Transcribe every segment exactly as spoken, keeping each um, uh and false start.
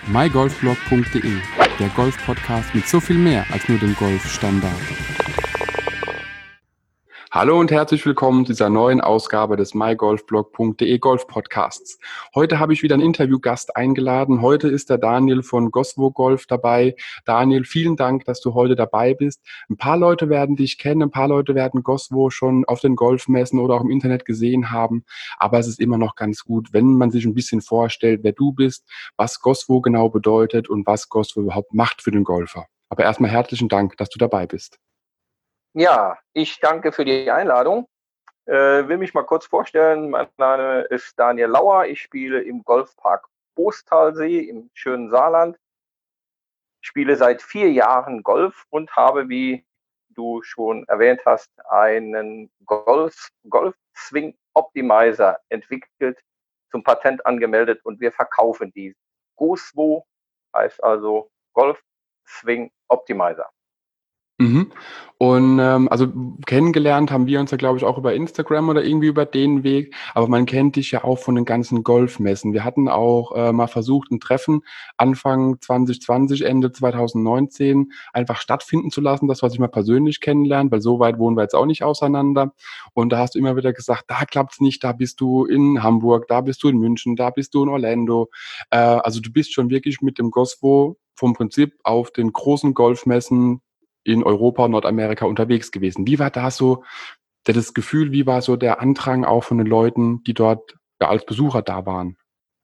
my golf blog punkt de, der Golf-Podcast mit so viel mehr als nur dem Golfstandard. Hallo und herzlich willkommen zu dieser neuen Ausgabe des my golf blog punkt de Golf Podcasts. Heute habe ich wieder einen Interviewgast eingeladen. Heute ist der Daniel von Goswo Golf dabei. Daniel, vielen Dank, dass du heute dabei bist. Ein paar Leute werden dich kennen, ein paar Leute werden Goswo schon auf den Golfmessen oder auch im Internet gesehen haben. Aber es ist immer noch ganz gut, wenn man sich ein bisschen vorstellt, wer du bist, was Goswo genau bedeutet und was Goswo überhaupt macht für den Golfer. Aber erstmal herzlichen Dank, dass du dabei bist. Ja, ich danke für die Einladung. Äh, will mich mal kurz vorstellen. Mein Name ist Daniel Lauer. Ich spiele im Golfpark Boostalsee im schönen Saarland. Ich spiele seit vier Jahren Golf und habe, wie du schon erwähnt hast, einen Golf, Golf Swing Optimizer entwickelt, zum Patent angemeldet und wir verkaufen die. Goswo heißt also Golf Swing Optimizer. Mhm. Und ähm, also kennengelernt haben wir uns ja, glaube ich, auch über Instagram oder irgendwie über den Weg, aber man kennt dich ja auch von den ganzen Golfmessen. Wir hatten auch äh, mal versucht, ein Treffen Anfang zwanzig zwanzig, Ende zwanzig neunzehn einfach stattfinden zu lassen, dass wir sich mal persönlich kennenlernen, weil so weit wohnen wir jetzt auch nicht auseinander. Und da hast du immer wieder gesagt, da klappt's nicht, da bist du in Hamburg, da bist du in München, da bist du in Orlando. Äh, also du bist schon wirklich mit dem Goswo vom Prinzip auf den großen Golfmessen in Europa und Nordamerika unterwegs gewesen. Wie war da so das Gefühl, wie war so der Andrang auch von den Leuten, die dort ja, als Besucher da waren?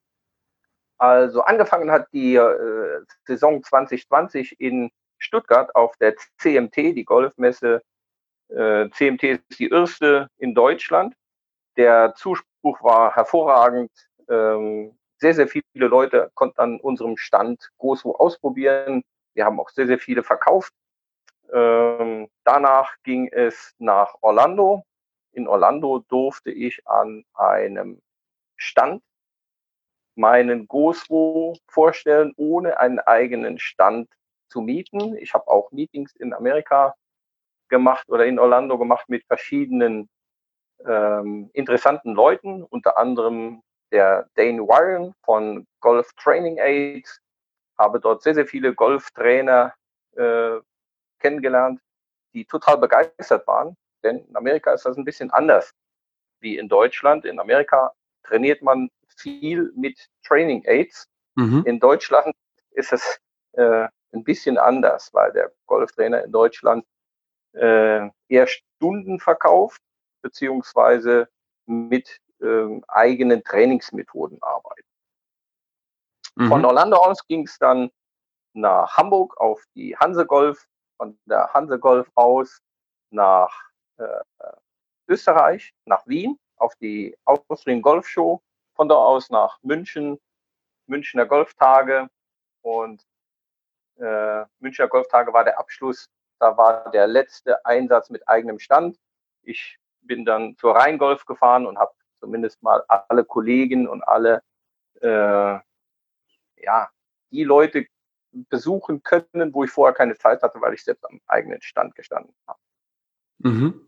Also angefangen hat die äh, Saison zwanzig zwanzig in Stuttgart auf der C M T, die Golfmesse. Äh, C M T ist die erste in Deutschland. Der Zuspruch war hervorragend. Ähm, sehr, sehr viele Leute konnten an unserem Stand Goswo ausprobieren. Wir haben auch sehr, sehr viele verkauft. Ähm, danach ging es nach Orlando. In Orlando durfte ich an einem Stand meinen Goswo vorstellen, ohne einen eigenen Stand zu mieten. Ich habe auch Meetings in Amerika gemacht oder in Orlando gemacht mit verschiedenen ähm, interessanten Leuten, unter anderem der Dane Warren von Golf Training Aids. Habe dort sehr, sehr viele Golftrainer äh, kennengelernt, die total begeistert waren. Denn in Amerika ist das ein bisschen anders wie in Deutschland. In Amerika trainiert man viel mit Training Aids. Mhm. In Deutschland ist es äh, ein bisschen anders, weil der Golftrainer in Deutschland äh, eher Stunden verkauft, beziehungsweise mit äh, eigenen Trainingsmethoden arbeitet. Mhm. Von Orlando aus ging es dann nach Hamburg auf die Hanse Golf, von der Hanse Golf aus nach äh, Österreich, nach Wien, auf die Austrian Golf Show, von da aus nach München, Münchner Golftage und äh, Münchner Golftage war der Abschluss, da war der letzte Einsatz mit eigenem Stand. Ich bin dann zur Rheingolf gefahren und habe zumindest mal alle Kollegen und alle äh, ja, die Leute besuchen können, wo ich vorher keine Zeit hatte, weil ich selbst am eigenen Stand gestanden habe. Mhm.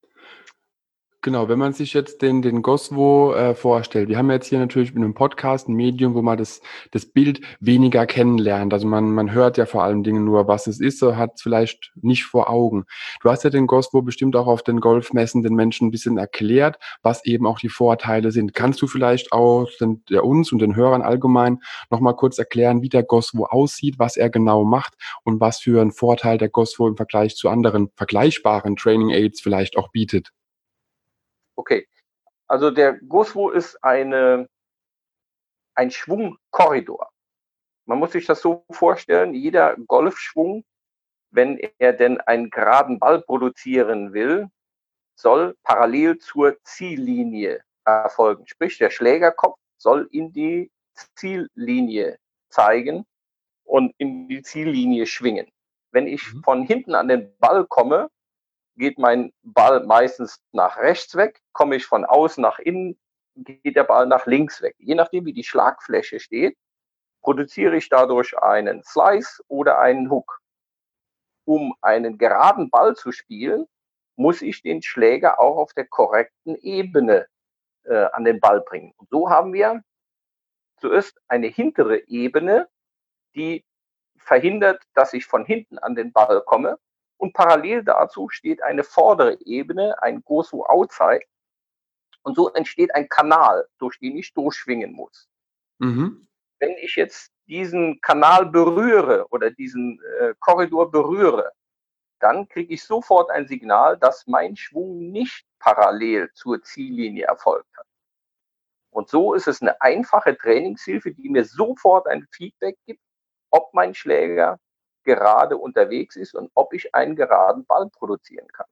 Genau, wenn man sich jetzt den, den Goswo äh, vorstellt, wir haben jetzt hier natürlich mit einem Podcast ein Medium, wo man das, das Bild weniger kennenlernt. Also man, man hört ja vor allen Dingen nur, was es ist, so hat es vielleicht nicht vor Augen. Du hast ja den Goswo bestimmt auch auf den Golfmessen den Menschen ein bisschen erklärt, was eben auch die Vorteile sind. Kannst du vielleicht auch den, ja, uns und den Hörern allgemein nochmal kurz erklären, wie der Goswo aussieht, was er genau macht und was für einen Vorteil der Goswo im Vergleich zu anderen vergleichbaren Training Aids vielleicht auch bietet? Okay, also der Goswo ist eine, ein Schwungkorridor. Man muss sich das so vorstellen, jeder Golfschwung, wenn er denn einen geraden Ball produzieren will, soll parallel zur Ziellinie erfolgen. Sprich, der Schlägerkopf soll in die Ziellinie zeigen und in die Ziellinie schwingen. Wenn ich von hinten an den Ball komme, geht mein Ball meistens nach rechts weg. Komme ich von außen nach innen, geht der Ball nach links weg. Je nachdem, wie die Schlagfläche steht, produziere ich dadurch einen Slice oder einen Hook. Um einen geraden Ball zu spielen, muss ich den Schläger auch auf der korrekten Ebene äh, an den Ball bringen. Und so haben wir zuerst eine hintere Ebene, die verhindert, dass ich von hinten an den Ball komme. Und parallel dazu steht eine vordere Ebene, ein Gosu Outside. Und so entsteht ein Kanal, durch den ich durchschwingen muss. Mhm. Wenn ich jetzt diesen Kanal berühre oder diesen äh, Korridor berühre, dann kriege ich sofort ein Signal, dass mein Schwung nicht parallel zur Ziellinie erfolgt hat. Und so ist es eine einfache Trainingshilfe, die mir sofort ein Feedback gibt, ob mein Schläger gerade unterwegs ist und ob ich einen geraden Ball produzieren kann.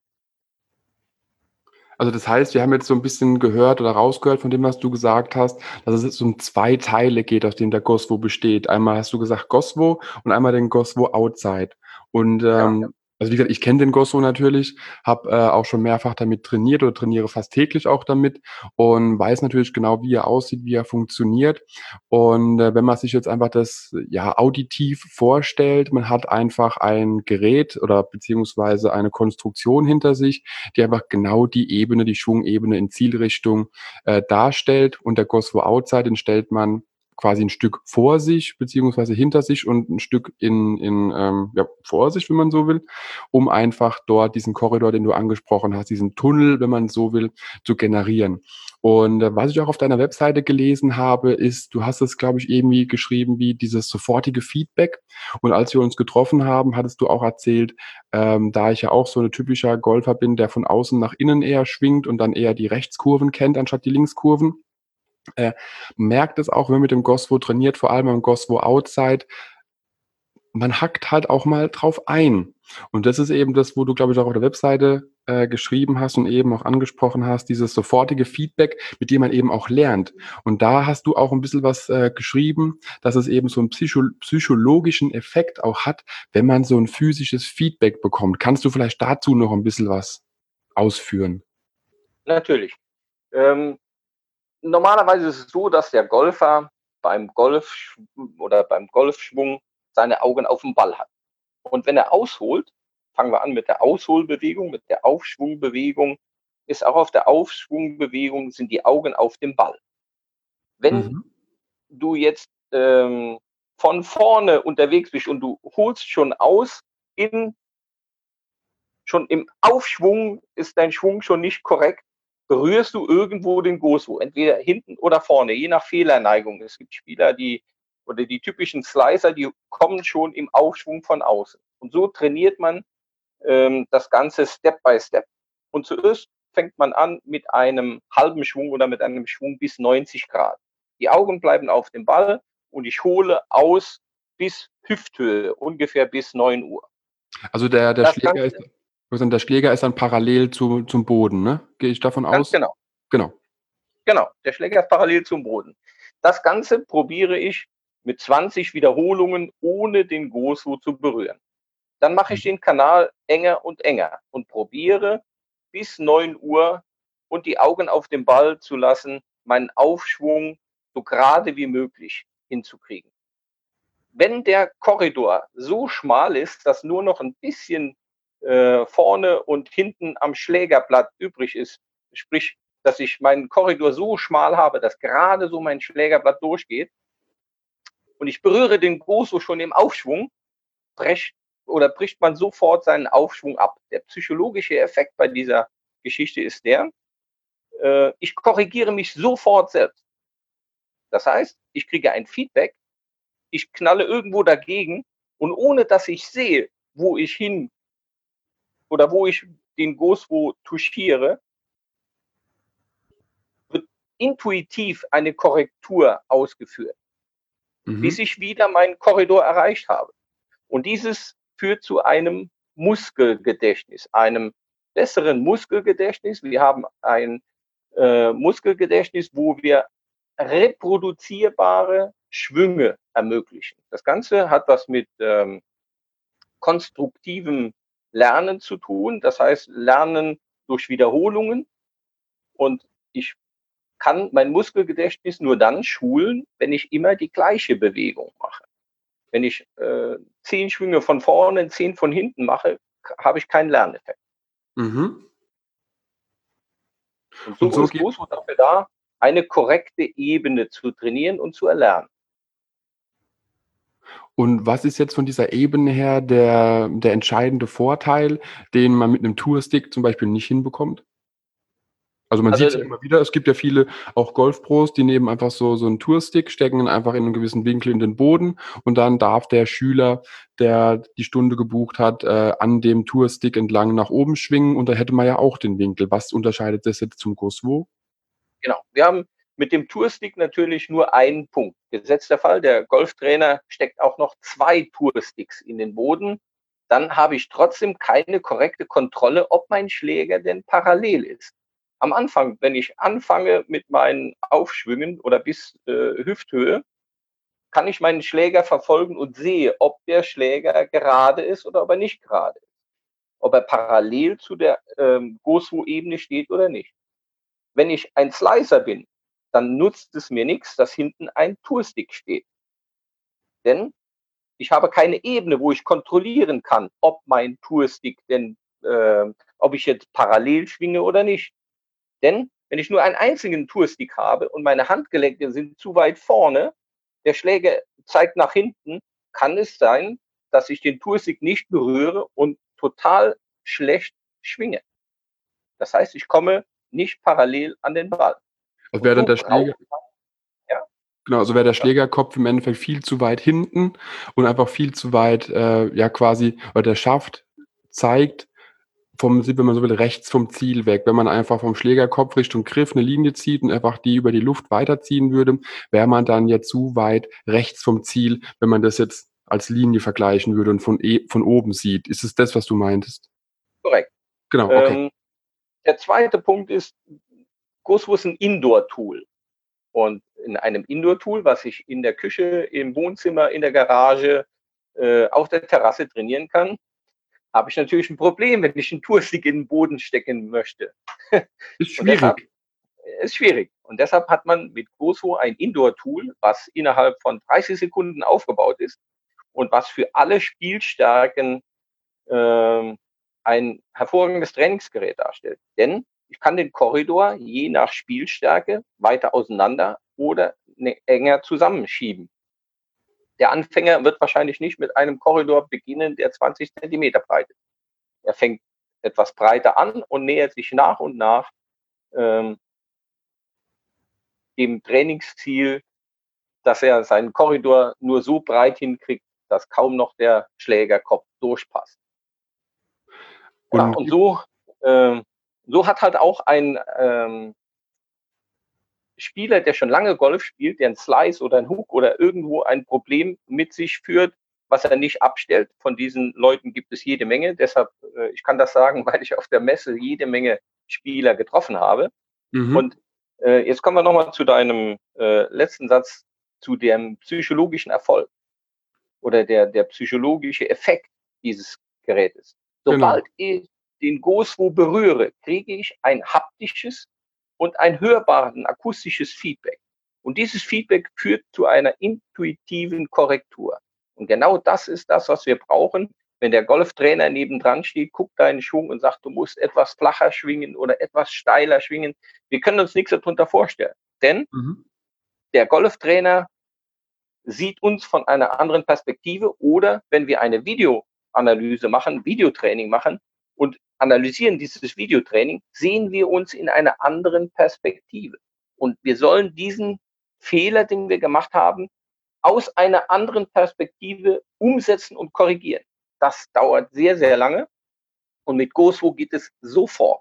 Also das heißt, wir haben jetzt so ein bisschen gehört oder rausgehört von dem, was du gesagt hast, dass es jetzt um zwei Teile geht, aus denen der Goswo besteht. Einmal hast du gesagt Goswo und einmal den Goswo Outside. Und, Ja, ähm, also wie gesagt, ich kenne den Goswo natürlich, habe, äh, auch schon mehrfach damit trainiert oder trainiere fast täglich auch damit und weiß natürlich genau, wie er aussieht, wie er funktioniert. Und, äh, wenn man sich jetzt einfach das, ja, auditiv vorstellt, man hat einfach ein Gerät oder beziehungsweise eine Konstruktion hinter sich, die einfach genau die Ebene, die Schwungebene in Zielrichtung äh, darstellt. Und der Goswo Outside, den stellt man quasi ein Stück vor sich beziehungsweise hinter sich und ein Stück in, in ähm, ja, vor sich, wenn man so will, um einfach dort diesen Korridor, den du angesprochen hast, diesen Tunnel, wenn man so will, zu generieren. Und äh, was ich auch auf deiner Webseite gelesen habe, ist, du hast es, glaube ich, irgendwie geschrieben wie dieses sofortige Feedback. Und als wir uns getroffen haben, hattest du auch erzählt, ähm, da ich ja auch so 'ne typischer Golfer bin, der von außen nach innen eher schwingt und dann eher die Rechtskurven kennt anstatt die Linkskurven, äh, merkt es auch, wenn man mit dem Goswo trainiert, vor allem am Goswo Outside, man hackt halt auch mal drauf ein. Und das ist eben das, wo du, glaube ich, auch auf der Webseite, äh, geschrieben hast und eben auch angesprochen hast, dieses sofortige Feedback, mit dem man eben auch lernt. Und da hast du auch 'n bisschen was, äh, geschrieben, dass es eben so 'n psycho psychologischen Effekt auch hat, wenn man so 'n physisches Feedback bekommt. Kannst du vielleicht dazu noch 'n bisschen was ausführen? natürlich. Ähm, Normalerweise ist es so, dass der Golfer beim Golf oder beim Golfschwung seine Augen auf dem Ball hat. Und wenn er ausholt, fangen wir an mit der Ausholbewegung, mit der Aufschwungbewegung, ist auch auf der Aufschwungbewegung sind die Augen auf dem Ball. Wenn Mhm. du jetzt ähm, von vorne unterwegs bist und du holst schon aus, in, schon im Aufschwung ist dein Schwung schon nicht korrekt, berührst du irgendwo den Gosu, entweder hinten oder vorne, je nach Fehlerneigung. Es gibt Spieler, die oder die typischen Slicer, die kommen schon im Aufschwung von außen. Und so trainiert man ähm, das Ganze Step by Step. Und zuerst fängt man an mit einem halben Schwung oder mit einem Schwung bis neunzig Grad. Die Augen bleiben auf dem Ball und ich hole aus bis Hüfthöhe, ungefähr bis neun Uhr. Also der der Das Schläger ist Ganze, also der Schläger ist dann parallel zu zum Boden, ne? Gehe ich davon ganz aus? genau, Genau. genau, der Schläger ist parallel zum Boden. Das Ganze probiere ich mit zwanzig Wiederholungen, ohne den Gosu zu berühren. Dann mache ich Mhm. den Kanal enger und enger und probiere bis neun Uhr und die Augen auf dem Ball zu lassen, meinen Aufschwung so gerade wie möglich hinzukriegen. Wenn der Korridor so schmal ist, dass nur noch ein bisschen äh, vorne und hinten am Schlägerblatt übrig ist, sprich, dass ich meinen Korridor so schmal habe, dass gerade so mein Schlägerblatt durchgeht und ich berühre den Goso schon im Aufschwung, brecht oder bricht man sofort seinen Aufschwung ab. Der psychologische Effekt bei dieser Geschichte ist der, äh, ich korrigiere mich sofort selbst. Das heißt, ich kriege ein Feedback, ich knalle irgendwo dagegen und ohne dass ich sehe, wo ich hin oder wo ich den Goswo touchiere, wird intuitiv eine Korrektur ausgeführt, bis Mhm. ich wieder meinen Korridor erreicht habe. Und dieses führt zu einem Muskelgedächtnis, einem besseren Muskelgedächtnis. Wir haben ein äh, Muskelgedächtnis, wo wir reproduzierbare Schwünge ermöglichen. Das Ganze hat was mit ähm, konstruktivem Lernen zu tun, das heißt Lernen durch Wiederholungen. Und ich kann mein Muskelgedächtnis nur dann schulen, wenn ich immer die gleiche Bewegung mache. Wenn ich äh, zehn Schwünge von vorne, zehn von hinten mache, habe ich keinen Lerneffekt. Mhm. Und Und so so ist geht Gosu dafür da, eine korrekte Ebene zu trainieren und zu erlernen. Und was ist jetzt von dieser Ebene her der der entscheidende Vorteil, den man mit 'nem Tourstick zum Beispiel nicht hinbekommt? Also, man Also, sieht's ja immer wieder, es gibt ja viele auch Golfpros, die nehmen einfach so so 'n Tourstick, stecken ihn einfach in 'nem gewissen Winkel in den Boden und dann darf der Schüler, der die Stunde gebucht hat, äh, an dem Tourstick entlang nach oben schwingen und da hätte man ja auch den Winkel. Was unterscheidet das jetzt zum Goswo? Genau. Wir haben mit dem Tourstick natürlich nur einen Punkt. Gesetzt der Fall, der Golftrainer steckt auch noch zwei Toursticks in den Boden, dann habe ich trotzdem keine korrekte Kontrolle, ob mein Schläger denn parallel ist. Am Anfang, wenn ich anfange mit meinen Aufschwüngen oder bis, äh, Hüfthöhe, kann ich meinen Schläger verfolgen und sehe, ob der Schläger gerade ist oder ob er nicht gerade ist. Ob er parallel zu der, ähm, Goswo-Ebene steht oder nicht. Wenn ich ein Slicer bin, dann nutzt es mir nix, dass hinten ein Tourstick steht. Denn ich habe keine Ebene, wo ich kontrollieren kann, ob mein Tourstick denn äh, ob ich jetzt parallel schwinge oder nicht. Denn wenn ich nur einen einzigen Tourstick habe und meine Handgelenke sind zu weit vorne, der Schläger zeigt nach hinten, kann es sein, dass ich den Tourstick nicht berühre und total schlecht schwinge. Das heißt, ich komme nicht parallel an den Ball. Also, Und wäre dann so der braucht Schläger man ja? genau, also wäre der Schlägerkopf im Endeffekt viel zu weit hinten und einfach viel zu weit, äh, ja quasi weil der Schaft zeigt vom si wenn man so will, rechts vom Ziel weg. Wenn man einfach vom Schlägerkopf Richtung Griff 'ne Linie zieht und einfach die über die Luft weiterziehen würde, wäre man dann ja zu weit rechts vom Ziel, wenn man das jetzt als Linie vergleichen würde und von e von oben sieht. Ist es das, was du meintest? Korrekt. Genau, okay. Ähm, der zweite Punkt ist, Goswo ist 'n Indoor-Tool. Und in einem Indoor-Tool, was ich in der Küche, im Wohnzimmer, in der Garage, äh, auf der Terrasse trainieren kann, habe ich natürlich 'n Problem, wenn ich 'n Tourstick in 'n Boden stecken möchte. Ist Und deshalb schwierig. ist schwierig. Und deshalb hat man mit Goswo ein Indoor-Tool, was innerhalb von dreißig Sekunden aufgebaut ist und was für alle Spielstärken, ähm, ein hervorragendes Trainingsgerät darstellt. Denn ich kann den Korridor je nach Spielstärke weiter auseinander oder ne enger zusammenschieben. Der Anfänger wird wahrscheinlich nicht mit einem Korridor beginnen, der zwanzig Zentimeter breit ist. Er fängt etwas breiter an und nähert sich nach und nach, ähm dem Trainingsziel, dass er seinen Korridor nur so breit hinkriegt, dass kaum noch der Schlägerkopf durchpasst. Ja, Und und gibt so ähm, so hat halt auch ein, ähm Spieler, der schon lange Golf spielt, der 'n Slice oder 'n Hook oder irgendwo ein Problem mit sich führt, was er nicht abstellt. Von diesen Leuten gibt es jede Menge. Deshalb äh, ich kann das sagen, weil ich auf der Messe jede Menge Spieler getroffen habe. Mhm. Und, äh, jetzt kommen wir noch mal zu deinem, äh, letzten Satz, zu dem psychologischen Erfolg oder der der psychologische Effekt dieses Gerätes. Genau. Sobald ich den Goswo berühre, kriege ich ein haptisches und ein hörbar 'n akustisches Feedback. Und dieses Feedback führt zu einer intuitiven Korrektur. Und genau das ist das, was wir brauchen, wenn der Golftrainer nebendran steht, guckt deinen Schwung und sagt: „Du musst etwas flacher schwingen oder etwas steiler schwingen.“ Wir können uns nix darunter vorstellen, denn Mhm. der Golftrainer sieht uns von einer anderen Perspektive oder wenn wir eine Videoanalyse machen, Videotraining machen und analysieren dieses Videotraining, sehen wir uns in einer anderen Perspektive. Und wir sollen diesen Fehler, den wir gemacht haben, aus einer anderen Perspektive umsetzen und korrigieren. Das dauert sehr, sehr lange und mit Goswo geht es sofort.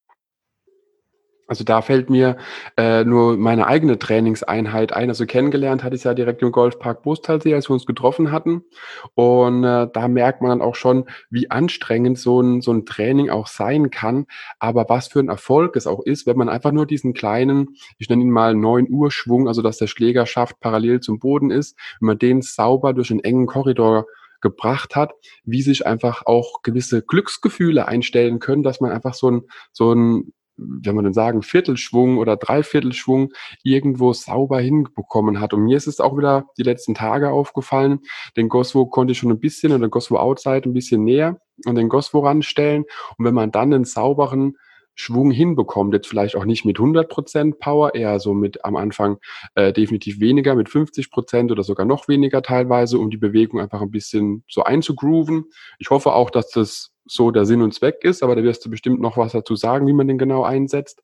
Also, da fällt mir, äh, nur meine eigene Trainingseinheit ein. Also, kennengelernt hatte ich's ja direkt im Golfpark Bostalsee, als wir uns getroffen hatten. Und, äh, da merkt man dann auch schon, wie anstrengend so 'n so 'n Training auch sein kann, aber was für 'n Erfolg es auch ist, wenn man einfach nur diesen kleinen, ich nenne ihn mal neun Uhr Schwung, also, dass der Schlägerschaft parallel zum Boden ist, wenn man den sauber durch 'n engen Korridor gebracht hat, wie sich einfach auch gewisse Glücksgefühle einstellen können, dass man einfach so 'n so 'n, wie soll man denn sagen, Viertelschwung oder Dreiviertelschwung irgendwo sauber hinbekommen hat. Und mir ist es auch wieder die letzten Tage aufgefallen, den Goswo konnte ich schon 'n bisschen oder Goswo Outside 'n bisschen näher an den Goswo ranstellen. Und wenn man dann 'nen sauberen Schwung hinbekommt, jetzt vielleicht auch nicht mit hundert Prozent Power, eher so mit am Anfang äh, definitiv weniger, mit fünfzig Prozent oder sogar noch weniger teilweise, um die Bewegung einfach ein bisschen so einzugrooven. Ich hoffe auch, dass das so der Sinn und Zweck ist, aber da wirst du bestimmt noch was dazu sagen, wie man den genau einsetzt.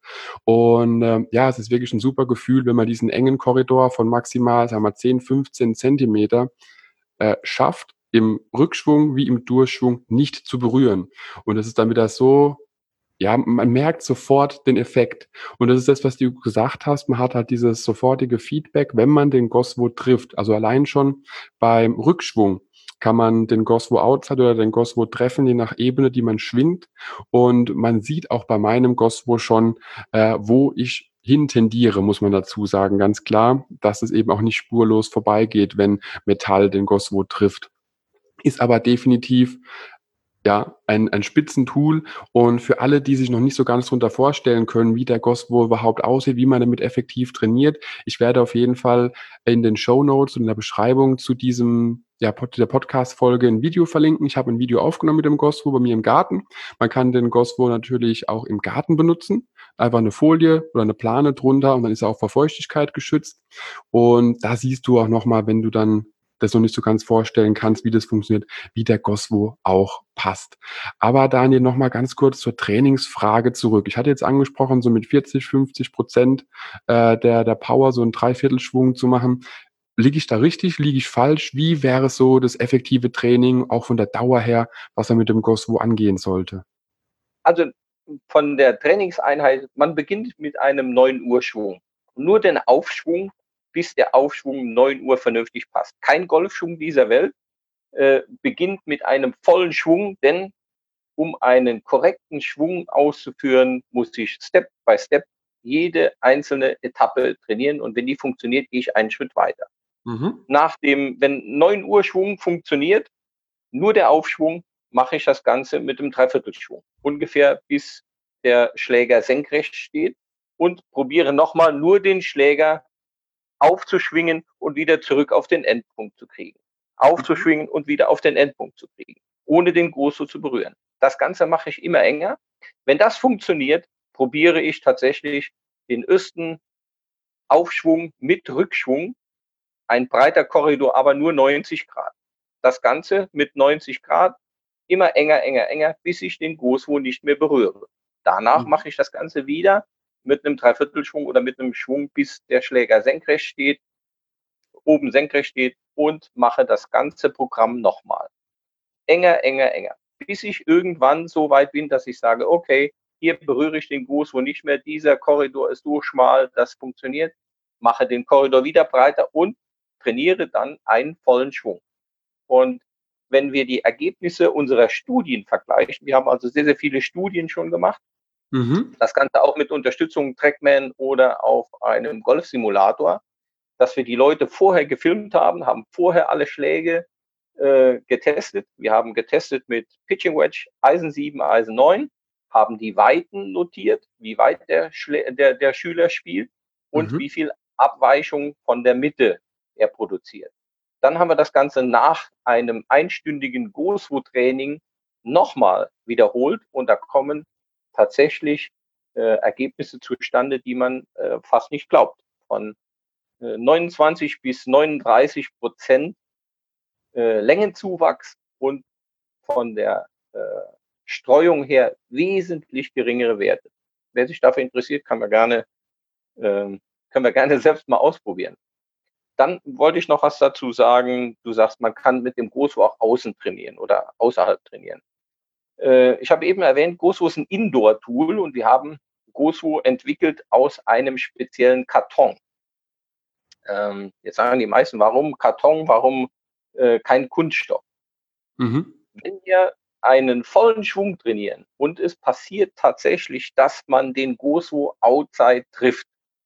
Und ähm, ja, es ist wirklich ein super Gefühl, wenn man diesen engen Korridor von maximal, sagen wir, zehn, fünfzehn Zentimeter äh, schafft, im Rückschwung wie im Durchschwung nicht zu berühren. Und das ist dann wieder so, ja, man merkt sofort den Effekt. Und das ist das, was du gesagt hast. Man hat halt dieses sofortige Feedback, wenn man den Goswo trifft. Also allein schon beim Rückschwung kann man den Goswo Outside oder den Goswo treffen, je nach Ebene, die man schwingt. Und man sieht auch bei meinem Goswo schon, äh, wo ich hin tendiere, muss man dazu sagen. Ganz klar, dass es eben auch nicht spurlos vorbeigeht, wenn Metall den Goswo trifft. Ist aber definitiv ja, ein ein Spitzentool, und für alle, die sich noch nicht so ganz drunter vorstellen können, wie der Goswo überhaupt aussieht, wie man damit effektiv trainiert. Ich werde auf jeden Fall in den Shownotes und in der Beschreibung zu diesem ja, Pod der Podcast-Folge ein Video verlinken. Ich habe ein Video aufgenommen mit dem Goswo bei mir im Garten. Man kann den Goswo natürlich auch im Garten benutzen. Einfach eine Folie oder eine Plane drunter, und dann ist er auch vor Feuchtigkeit geschützt. Und da siehst du auch noch mal, wenn du dann das noch nicht so ganz vorstellen kannst, wie das funktioniert, wie der Goswo auch passt. Aber Daniel, noch mal ganz kurz zur Trainingsfrage zurück. Ich hatte jetzt angesprochen, so mit vierzig, fünfzig Prozent äh, der, der Power so einen Dreiviertelschwung zu machen. Liege ich da richtig? Liege ich falsch? Wie wäre so das effektive Training, auch von der Dauer her, was er mit dem Goswo angehen sollte? Also von der Trainingseinheit, man beginnt mit einem neun Uhr Schwung. Nur den Aufschwung, bis der Aufschwung neun Uhr vernünftig passt. Kein Golfschwung dieser Welt äh, beginnt mit einem vollen Schwung, denn um einen korrekten Schwung auszuführen, muss ich Step by Step jede einzelne Etappe trainieren, und wenn die funktioniert, gehe ich einen Schritt weiter. Mhm. Nach dem, wenn neun Uhr Schwung funktioniert, nur der Aufschwung, mache ich das Ganze mit dem Dreiviertelschwung. Ungefähr bis der Schläger senkrecht steht, und probiere nochmal nur den Schläger aufzuschwingen und wieder zurück auf den Endpunkt zu kriegen. Mhm. Aufzuschwingen und wieder auf den Endpunkt zu kriegen, ohne den Grosso zu berühren. Das Ganze mache ich immer enger. Wenn das funktioniert, probiere ich tatsächlich den ersten Aufschwung mit Rückschwung, ein breiter Korridor, aber nur neunzig Grad. Das Ganze mit neunzig Grad, immer enger, enger, enger, bis ich den Großwo nicht mehr berühre. Danach Mhm. mache ich das Ganze wieder mit einem Dreiviertelschwung oder mit einem Schwung, bis der Schläger senkrecht steht, oben senkrecht steht, und mache das ganze Programm nochmal. Enger, enger, enger. Bis ich irgendwann so weit bin, dass ich sage, okay, hier berühre ich den Großwo nicht mehr, dieser Korridor ist so schmal, das funktioniert. Mache den Korridor wieder breiter und trainiere dann einen vollen Schwung. Und wenn wir die Ergebnisse unserer Studien vergleichen, wir haben also sehr, sehr viele Studien schon gemacht, Mhm. das Ganze auch mit Unterstützung Trackman oder auf einem Golfsimulator, dass wir die Leute vorher gefilmt haben, haben vorher alle Schläge äh, getestet. Wir haben getestet mit Pitching Wedge, Eisen sieben, Eisen neun, haben die Weiten notiert, wie weit der, Schlä der, der Schüler spielt und Mhm. wie viel Abweichung von der Mitte er produziert. Dann haben wir das Ganze nach einem einstündigen Großwo-Training nochmal wiederholt, und da kommen tatsächlich äh, Ergebnisse zustande, die man äh, fast nicht glaubt. Von äh, neunundzwanzig bis neununddreißig Prozent äh, Längenzuwachs und von der äh, Streuung her wesentlich geringere Werte. Wer sich dafür interessiert, kann man gerne, ähm, können wir gerne selbst mal ausprobieren. Dann wollte ich noch was dazu sagen. Du sagst, man kann mit dem Großwo auch außen trainieren oder außerhalb trainieren. Äh, ich habe eben erwähnt, Großwo ist ein Indoor-Tool, und wir haben Großwo entwickelt aus einem speziellen Karton. Ähm, jetzt sagen die meisten, warum Karton, warum äh, kein Kunststoff? Mhm. Wenn wir einen vollen Schwung trainieren und es passiert tatsächlich, dass man den Großwo outside trifft,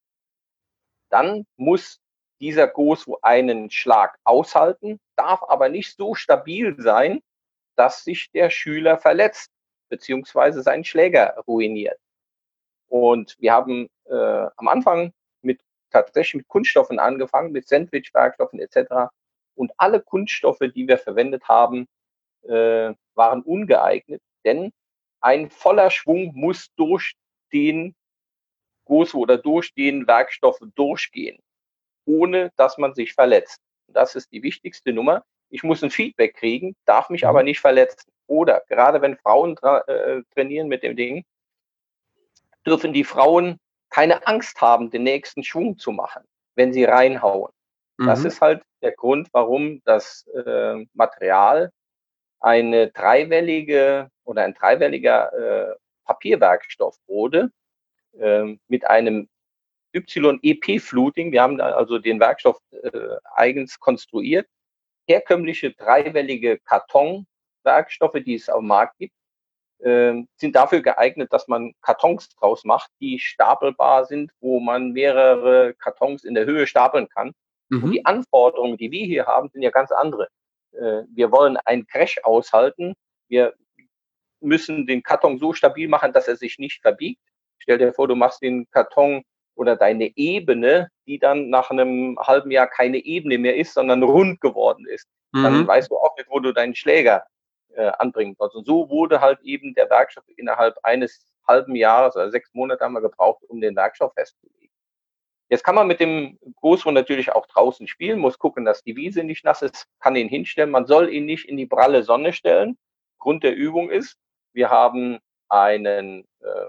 dann muss dieser Großwo einen Schlag aushalten, darf aber nicht so stabil sein, dass sich der Schüler verletzt beziehungsweise seinen Schläger ruiniert. Und wir haben äh, am Anfang mit tatsächlich mit Kunststoffen angefangen, mit Sandwich-Werkstoffen et cetera. Und alle Kunststoffe, die wir verwendet haben, äh, waren ungeeignet, denn ein voller Schwung muss durch den Goswo oder durch den Werkstoff durchgehen, ohne dass man sich verletzt. Das ist die wichtigste Nummer. Ich muss ein Feedback kriegen, darf mich aber Mhm. nicht verletzen. Oder gerade wenn Frauen tra äh, trainieren mit dem Ding, dürfen die Frauen keine Angst haben, den nächsten Schwung zu machen, wenn sie reinhauen. Das Mhm. ist halt der Grund, warum das äh, Material eine dreiwellige oder ein dreiwelliger äh, Papierwerkstoff wurde, äh, mit einem Y E P-Fluting. Wir haben da also den Werkstoff äh, eigens konstruiert. Herkömmliche dreiwellige Kartonwerkstoffe, die es auf dem Markt gibt, äh, sind dafür geeignet, dass man Kartons draus macht, die stapelbar sind, wo man mehrere Kartons in der Höhe stapeln kann. Und die Mhm. Anforderungen, die wir hier haben, sind ja ganz andere. Äh, wir wollen einen Crash aushalten. Wir müssen den Karton so stabil machen, dass er sich nicht verbiegt. Stell dir vor, du machst den Karton oder deine Ebene, die dann nach einem halben Jahr keine Ebene mehr ist, sondern rund geworden ist. Dann Mhm. weißt du auch nicht, wo du deinen Schläger äh, anbringen sollst. Und so wurde halt eben der Werkstoff innerhalb eines halben Jahres oder sechs Monate haben wir gebraucht, um den Werkstoff festzulegen. Jetzt kann man mit dem Goswo natürlich auch draußen spielen, muss gucken, dass die Wiese nicht nass ist, kann ihn hinstellen. Man soll ihn nicht in die pralle Sonne stellen. Grund der Übung ist, wir haben einen äh,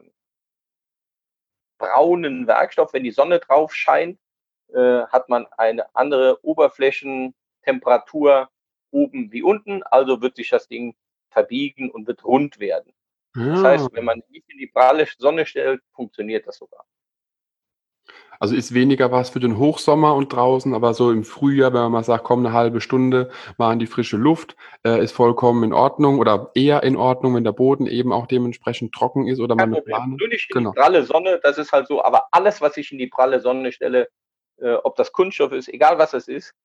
braunen Werkstoff. Wenn die Sonne drauf scheint, äh, hat man eine andere Oberflächentemperatur oben wie unten. Also wird sich das Ding verbiegen und wird rund werden. Das Ja. heißt, wenn man nicht in die pralle Sonne stellt, funktioniert das sogar. Also ist weniger was für den Hochsommer und draußen, aber so im Frühjahr, wenn man mal sagt, komm, eine halbe Stunde mal in die frische Luft, äh, ist vollkommen in Ordnung oder eher in Ordnung, wenn der Boden eben auch dementsprechend trocken ist oder man Kein eine Problem. Plane Nur nicht in die genau. pralle Sonne, das ist halt so. Aber alles, was ich in die pralle Sonne stelle, äh, ob das Kunststoff ist, egal was es ist,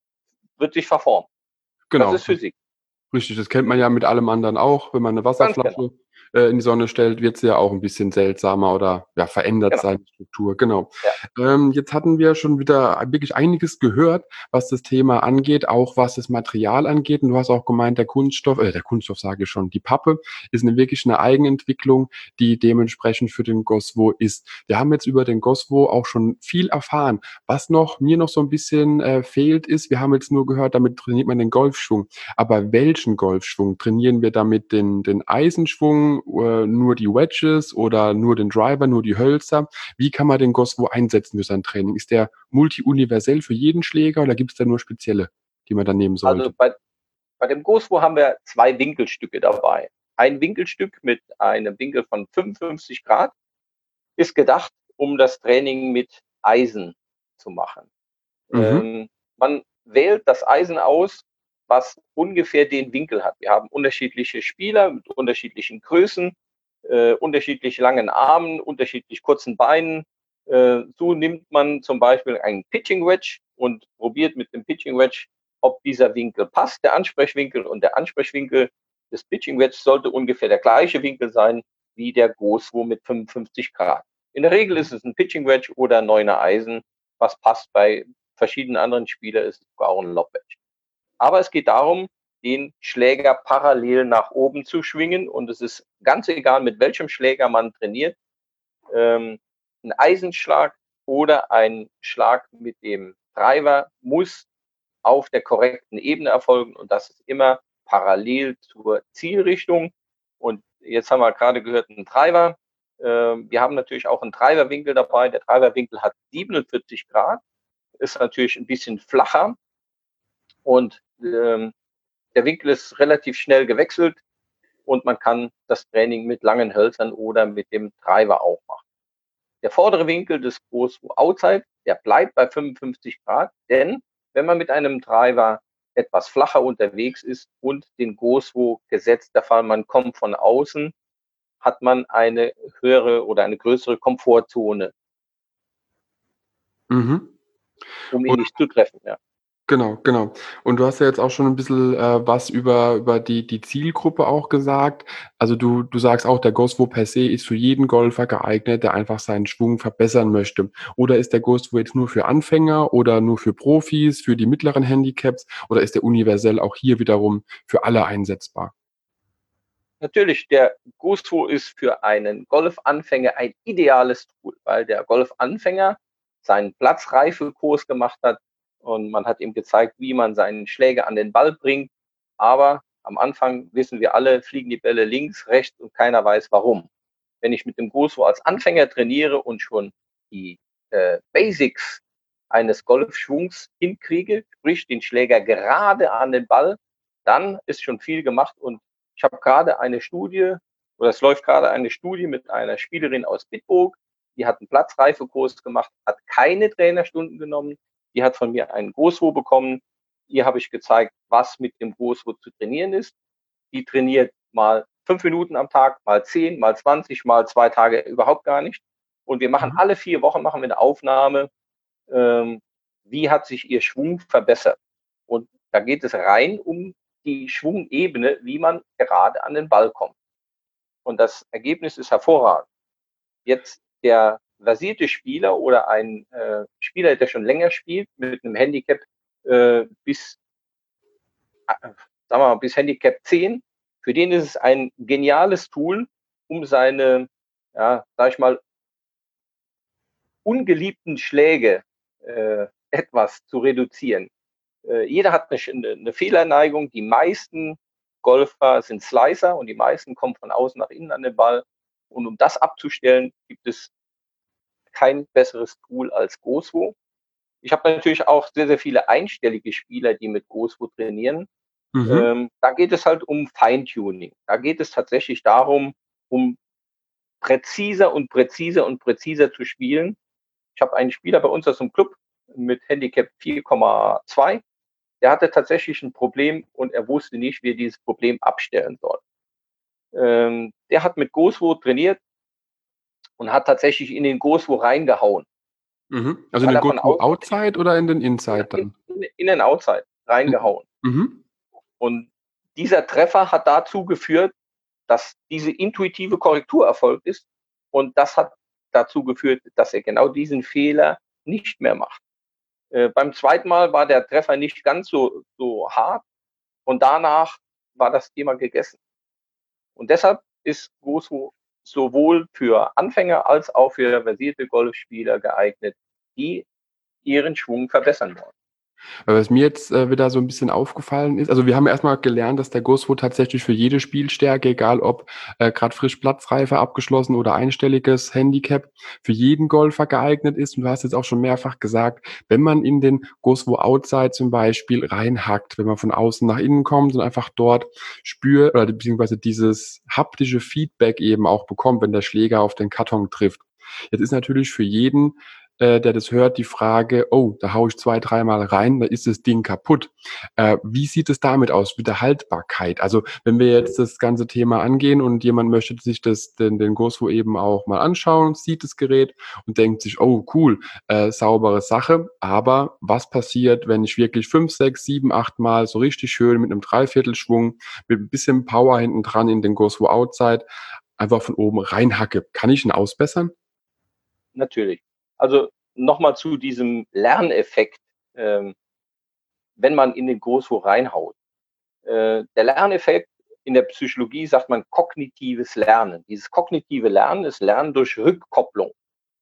wird sich verformen. Das Genau, ist Physik. richtig, das kennt man ja mit allem anderen auch. Wenn man 'ne Ganz genau. Wasserflasche, äh, in die Sonne stellt, wird sie ja auch 'n bisschen seltsamer oder, ja, verändert Genau. seine Struktur, genau. Ja. Ähm, jetzt hatten wir schon wieder wirklich einiges gehört, was das Thema angeht, auch was das Material angeht. Und du hast auch gemeint, der Kunststoff äh, der Kunststoff sage ich schon, die Pappe ist 'ne wirklich 'ne Eigenentwicklung, die dementsprechend für den Goswo ist. Wir haben jetzt über den Goswo auch schon viel erfahren. Was noch mir noch so 'n bisschen, äh, fehlt, ist, wir haben jetzt nur gehört, damit trainiert man den Golfschwung. Aber welchen Golfschwung? Trainieren wir damit den den Eisenschwung, äh, nur die Wedges oder nur den Driver, nur die Hölzer? Wie kann man den Goswo einsetzen für sein Training? Ist der multi-universell für jeden Schläger oder gibt's da nur spezielle, die man dann nehmen Also sollte? bei bei dem Goswo haben wir zwei Winkelstücke dabei. Ein Winkelstück mit einem Winkel von fünfundfünfzig Grad ist gedacht, um das Training mit Eisen zu machen. Mhm. Ähm, man wählt das Eisen aus, was ungefähr den Winkel hat. Wir haben unterschiedliche Spieler mit unterschiedlichen Größen, äh, unterschiedlich langen Armen, unterschiedlich kurzen Beinen. Äh, so nimmt man zum Beispiel einen Pitching Wedge und probiert mit dem Pitching Wedge, ob dieser Winkel passt, der Ansprechwinkel. Und der Ansprechwinkel des Pitching Wedge sollte ungefähr der gleiche Winkel sein wie der Goswo mit fünfundfünfzig Grad. In der Regel ist es ein Pitching Wedge oder neuner Eisen, was passt. Bei verschiedenen anderen Spielern ist es sogar auch ein Lob Wedge. Aber es geht darum, den Schläger parallel nach oben zu schwingen. Und es ist ganz egal, mit welchem Schläger man trainiert. Ähm, ein Eisenschlag oder ein Schlag mit dem Driver muss auf der korrekten Ebene erfolgen. Und das ist immer parallel zur Zielrichtung. Und jetzt haben wir gerade gehört, ein Driver. Ähm, wir haben natürlich auch einen Driverwinkel dabei. Der Driverwinkel hat siebenundvierzig Grad. Ist natürlich ein bisschen flacher. Und ähm, der Winkel ist relativ schnell gewechselt und man kann das Training mit langen Hölzern oder mit dem Driver auch machen. Der vordere Winkel des Goswo Outside, der bleibt bei fünfundfünfzig Grad, denn wenn man mit einem Driver etwas flacher unterwegs ist und den Goswo gesetzt, der Fall, man kommt von außen, hat man eine höhere oder eine größere Komfortzone. Mhm. Um ihn Und nicht zu treffen, ja. Genau, genau. Und du hast ja jetzt auch schon 'n bisschen, äh, was über über die die Zielgruppe auch gesagt. Also, du du sagst auch, der Goswo per se ist für jeden Golfer geeignet, der einfach seinen Schwung verbessern möchte. Oder ist der Goswo jetzt nur für Anfänger oder nur für Profis, für die mittleren Handicaps oder ist der universell auch hier wiederum für alle einsetzbar? Natürlich, der Goswo ist für einen Golfanfänger ein ideales Tool, weil der Golfanfänger seinen Platzreifekurs gemacht hat und man hat ihm gezeigt, wie man seinen Schläger an den Ball bringt. Aber am Anfang wissen wir alle, fliegen die Bälle links, rechts und keiner weiß warum. Wenn ich mit dem Goswo als Anfänger trainiere und schon die äh, Basics eines Golfschwungs hinkriege, sprich den Schläger gerade an den Ball, dann ist schon viel gemacht. Und ich habe gerade eine Studie, oder es läuft gerade eine Studie mit einer Spielerin aus Bitburg, die hat einen Platzreifekurs gemacht, hat keine Trainerstunden genommen, die hat von mir einen Goswo bekommen. Ihr habe ich gezeigt, was mit dem Goswo zu trainieren ist. Die trainiert mal fünf Minuten am Tag, mal zehn, mal zwanzig, mal zwei Tage überhaupt gar nicht. Und wir machen Mhm. alle vier Wochen machen wir eine Aufnahme, ähm, wie hat sich ihr Schwung verbessert. Und da geht es rein um die Schwungebene, wie man gerade an den Ball kommt. Und das Ergebnis ist hervorragend. Jetzt der versierte Spieler oder ein äh, Spieler, der schon länger spielt, mit einem Handicap äh, bis, äh, sagen wir mal, bis Handicap zehn, für den ist es ein geniales Tool, um seine, ja, sag ich mal, ungeliebten Schläge äh, etwas zu reduzieren. Äh, jeder hat eine, eine Fehlerneigung. Die meisten Golfer sind Slicer und die meisten kommen von außen nach innen an den Ball. Und um das abzustellen, gibt es kein besseres Tool als Goswo. Ich habe natürlich auch sehr, sehr viele einstellige Spieler, die mit Goswo trainieren. Mhm. Ähm, da geht es halt um Feintuning. Da geht es tatsächlich darum, um präziser und präziser und präziser zu spielen. Ich habe einen Spieler bei uns aus dem Club mit Handicap vier Komma zwei. Der hatte tatsächlich ein Problem und er wusste nicht, wie er dieses Problem abstellen soll. Ähm, der hat mit Goswo trainiert und hat tatsächlich in den Goswo reingehauen, Mhm. Also in weil den er von Goswo außen Outside oder in den in, Inside in, dann? in den Outside Mhm. reingehauen. Mhm. Und dieser Treffer hat dazu geführt, dass diese intuitive Korrektur erfolgt ist. Und das hat dazu geführt, dass er genau diesen Fehler nicht mehr macht. Äh, beim zweiten Mal war der Treffer nicht ganz so, so hart und danach war das Thema gegessen. Und deshalb ist Goswo sowohl für Anfänger als auch für versierte Golfspieler geeignet, die ihren Schwung verbessern wollen. Weil was mir jetzt äh, wieder so ein bisschen aufgefallen ist, also wir haben erstmal gelernt, dass der Goswo tatsächlich für jede Spielstärke, egal ob äh, gerade frisch Platzreife abgeschlossen oder einstelliges Handicap, für jeden Golfer geeignet ist. Und du hast jetzt auch schon mehrfach gesagt, wenn man in den Goswo Outside zum Beispiel reinhackt, wenn man von außen nach innen kommt und einfach dort spürt oder beziehungsweise dieses haptische Feedback eben auch bekommt, wenn der Schläger auf den Karton trifft. Jetzt ist natürlich für jeden äh, der das hört, die Frage, oh, da haue ich zwei, dreimal rein, da ist das Ding kaputt. Äh, wie sieht es damit aus mit der Haltbarkeit? Also wenn wir jetzt das ganze Thema angehen und jemand möchte sich das, den, den Goswo eben auch mal anschauen, sieht das Gerät und denkt sich, oh cool, äh, saubere Sache, aber was passiert, wenn ich wirklich fünf, sechs, sieben, acht Mal so richtig schön mit einem Dreiviertelschwung, mit ein bisschen Power hinten dran in den Goswo Outside einfach von oben reinhacke? Kann ich ihn ausbessern? Natürlich. Also nochmal zu diesem Lerneffekt, ähm, wenn man in den Goswo reinhaut. Äh, der Lerneffekt in der Psychologie sagt man kognitives Lernen. Dieses kognitive Lernen ist Lernen durch Rückkopplung.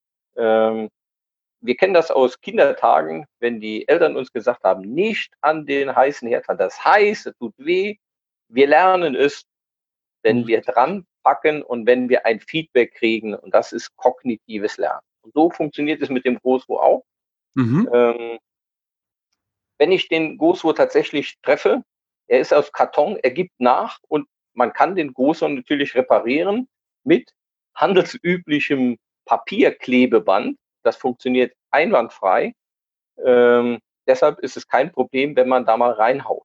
Ähm, wir kennen das aus Kindertagen, wenn die Eltern uns gesagt haben, nicht an den heißen Herd ran. Das heißt, es tut weh. Wir lernen es, wenn wir dran packen und wenn wir ein Feedback kriegen. Und das ist kognitives Lernen. Und so funktioniert es mit dem Goswo auch. Mhm. Ähm, wenn ich den Goswo tatsächlich treffe, er ist aus Karton, er gibt nach und man kann den Goswo natürlich reparieren mit handelsüblichem Papierklebeband. Das funktioniert einwandfrei. Ähm, deshalb ist es kein Problem, wenn man da mal reinhaut.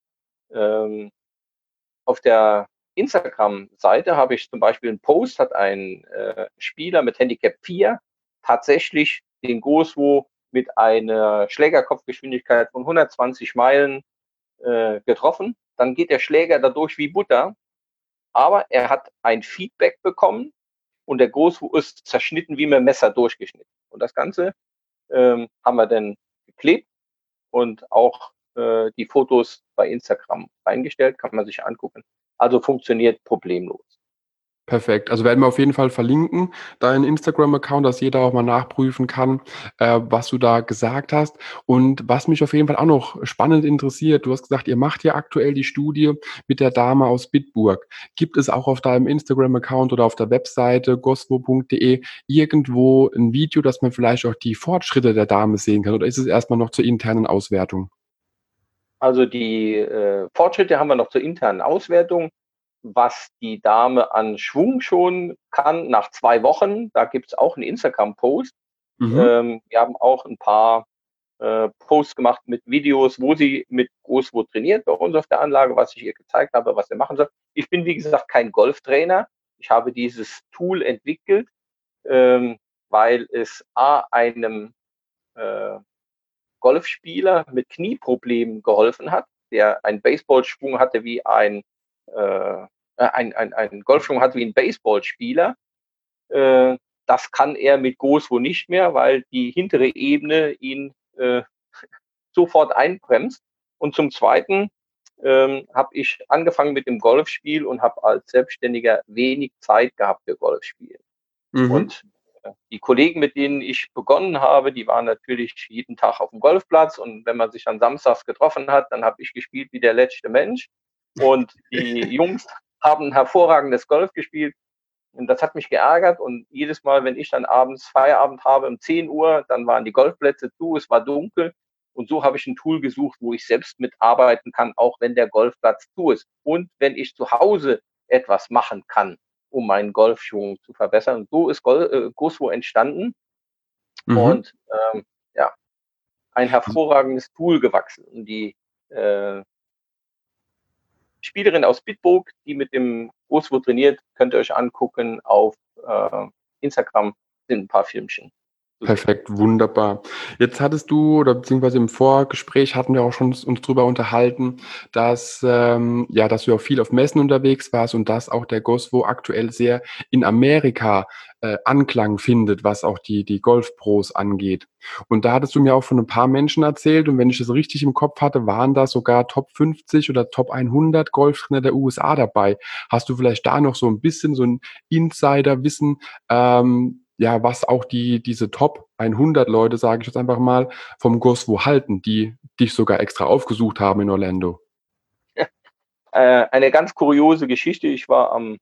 Ähm, auf der Instagram-Seite habe ich zum Beispiel einen Post, hat ein äh, Spieler mit Handicap vier tatsächlich den Goswo mit einer Schlägerkopfgeschwindigkeit von hundertzwanzig Meilen äh, getroffen. Dann geht der Schläger dadurch wie Butter, aber er hat ein Feedback bekommen und der Goswo ist zerschnitten wie mit dem Messer durchgeschnitten. Und das Ganze ähm, haben wir dann geklebt und auch äh, die Fotos bei Instagram reingestellt, kann man sich angucken. Also funktioniert problemlos. Perfekt. Also werden wir auf jeden Fall verlinken, deinen Instagram-Account, dass jeder auch mal nachprüfen kann, äh, was du da gesagt hast. Und was mich auf jeden Fall auch noch spannend interessiert, du hast gesagt, ihr macht ja aktuell die Studie mit der Dame aus Bitburg. Gibt es auch auf deinem Instagram-Account oder auf der Webseite goswo punkt de irgendwo ein Video, dass man vielleicht auch die Fortschritte der Dame sehen kann? Oder ist es erstmal noch zur internen Auswertung? Also die äh, Fortschritte haben wir noch zur internen Auswertung. Was die Dame an Schwung schon kann nach zwei Wochen, da gibt es auch einen Instagram-Post. Mhm. Ähm, wir haben auch ein paar äh, Posts gemacht mit Videos, wo sie mit Großwo trainiert bei uns auf der Anlage, was ich ihr gezeigt habe, was sie machen soll. Ich bin, wie gesagt, kein Golftrainer. Ich habe dieses Tool entwickelt, ähm, weil es A, einem äh, Golfspieler mit Knieproblemen geholfen hat, der einen Baseballschwung hatte wie ein, äh, ein, ein, ein Golfschwung hat wie ein Baseballspieler. Äh, das kann er mit Großwo nicht mehr, weil die hintere Ebene ihn äh, sofort einbremst. Und zum Zweiten ähm, habe ich angefangen mit dem Golfspiel und habe als Selbstständiger wenig Zeit gehabt für Golfspielen. Mhm. Und äh, die Kollegen, mit denen ich begonnen habe, die waren natürlich jeden Tag auf dem Golfplatz. Und wenn man sich dann samstags getroffen hat, dann habe ich gespielt wie der letzte Mensch. Und die Jungs haben hervorragendes Golf gespielt. Und das hat mich geärgert. Und jedes Mal, wenn ich dann abends Feierabend habe um zehn Uhr, dann waren die Golfplätze zu, es war dunkel. Und so habe ich ein Tool gesucht, wo ich selbst mitarbeiten kann, auch wenn der Golfplatz zu ist. Und wenn ich zu Hause etwas machen kann, um meinen Golfschwung zu verbessern. Und so ist Gol äh, Großwo entstanden Mhm. und ähm, ja, ein hervorragendes Tool gewachsen. Und die äh, Spielerin aus Bitburg, die mit dem Großwo trainiert, könnt ihr euch angucken auf äh, Instagram, sind ein paar Filmchen zu sehen. Perfekt, wunderbar. Jetzt hattest du oder beziehungsweise im Vorgespräch hatten wir auch schon uns drüber unterhalten, dass, ähm ja, dass du auch viel auf Messen unterwegs warst und dass auch der Goswo aktuell sehr in Amerika, äh, Anklang findet, was auch die die Golfpros angeht. Und da hattest du mir auch von ein paar Menschen erzählt und wenn ich das richtig im Kopf hatte, waren da sogar Top fünfzig oder Top hundert Golftrainer der U S A dabei. Hast du vielleicht da noch so ein bisschen so ein Insiderwissen, ähm, ja, was auch die diese Top hundert Leute, sage ich jetzt einfach mal, vom Goswo halten, die dich sogar extra aufgesucht haben in Orlando. Äh, eine ganz kuriose Geschichte. Ich war am,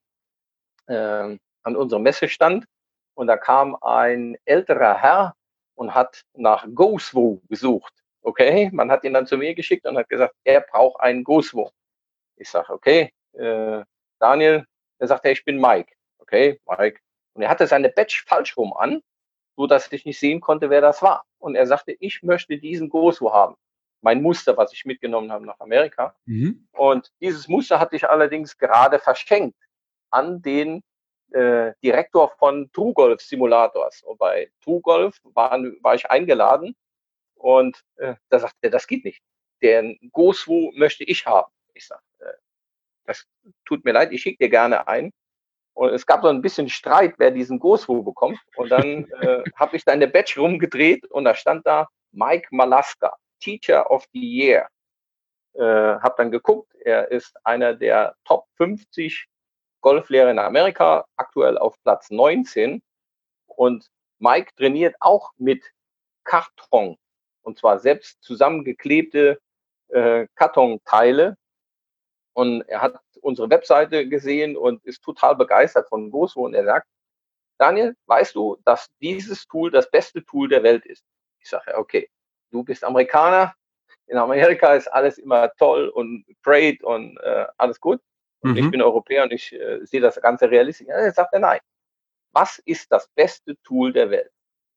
äh, an unserem Messestand und da kam ein älterer Herr und hat nach Goswo gesucht. Okay, man hat ihn dann zu mir geschickt und hat gesagt, er braucht einen Goswo. Ich sage, okay, äh, Daniel, er sagt, hey, ich bin Mike. Okay, Mike. Und er hatte seine Badge falsch rum an, so dass ich nicht sehen konnte, wer das war. Und er sagte, ich möchte diesen Goswo haben. Mein Muster, was ich mitgenommen habe nach Amerika. Mhm. Und dieses Muster hatte ich allerdings gerade verschenkt an den äh, Direktor von True Golf Simulators. Und bei True Golf waren, war ich eingeladen und äh, da sagte er, das geht nicht. Den Goswo möchte ich haben. Ich sage, äh, das tut mir leid, ich schicke dir gerne ein. Und es gab so ein bisschen Streit, wer diesen Goswo bekommt. Und dann äh, habe ich seine Badge rumgedreht und da stand da Mike Malaska, Teacher of the Year. Äh, habe dann geguckt, er ist einer der Top fünfzig Golflehrer in Amerika, aktuell auf Platz neunzehn. Und Mike trainiert auch mit Karton. Und zwar selbst zusammengeklebte äh, Kartonteile. Und er hat unsere Webseite gesehen und ist total begeistert von Goswo. Und er sagt, Daniel, weißt du, dass dieses Tool das beste Tool der Welt ist? Ich sage, okay, du bist Amerikaner. In Amerika ist alles immer toll und great und äh, alles gut. Und ich Mhm. bin Europäer und ich äh, sehe das Ganze realistisch. Er sagt er, nein. Was ist das beste Tool der Welt?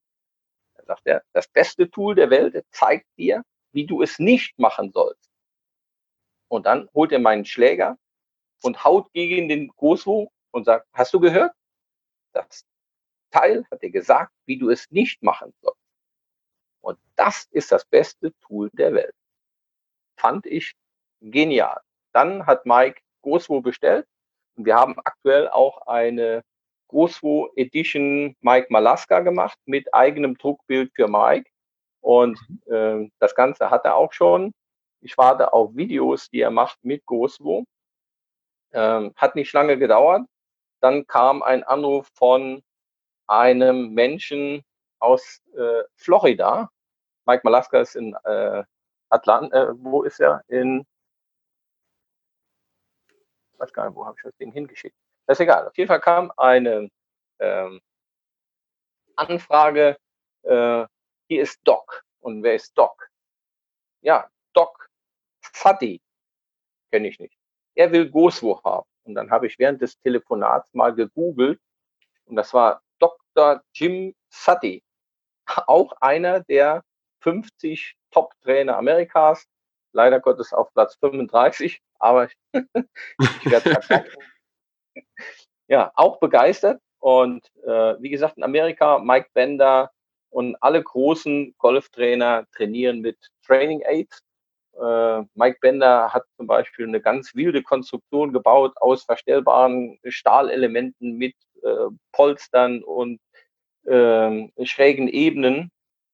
Er sagt er, das beste Tool der Welt zeigt dir, wie du es nicht machen sollst. Und dann holt er meinen Schläger und haut gegen den Goswo und sagt, hast du gehört? Das Teil hat dir gesagt, wie du es nicht machen sollst. Und das ist das beste Tool der Welt. Fand ich genial. Dann hat Mike Goswo bestellt und wir haben aktuell auch eine Goswo Edition Mike Malaska gemacht mit eigenem Druckbild für Mike. Und äh, das Ganze hat er auch schon. Ich warte auf Videos, die er macht mit Goswo. Ähm, hat nicht lange gedauert. Dann kam ein Anruf von einem Menschen aus äh, Florida. Mike Malaska ist in äh, Atlanta. Äh, wo ist er? In, ich weiß gar nicht, wo habe ich das Ding hingeschickt. Das ist egal. Auf jeden Fall kam eine ähm, Anfrage. Äh, hier ist Doc. Und wer ist Doc? Ja, Doc Fuddy. Kenne ich nicht. Er will Goswo haben. Und dann habe ich während des Telefonats mal gegoogelt. Und das war Doktor Jim Sutty. Auch einer der fünfzig Top-Trainer Amerikas. Leider Gottes auf Platz fünfunddreißig, aber ich werde verkacken. Ja, auch begeistert. Und äh, wie gesagt, in Amerika, Mike Bender und alle großen Golftrainer trainieren mit Training Aids. Äh, Mike Bender hat zum Beispiel eine ganz wilde Konstruktion gebaut aus verstellbaren Stahlelementen mit äh, Polstern und äh, schrägen Ebenen.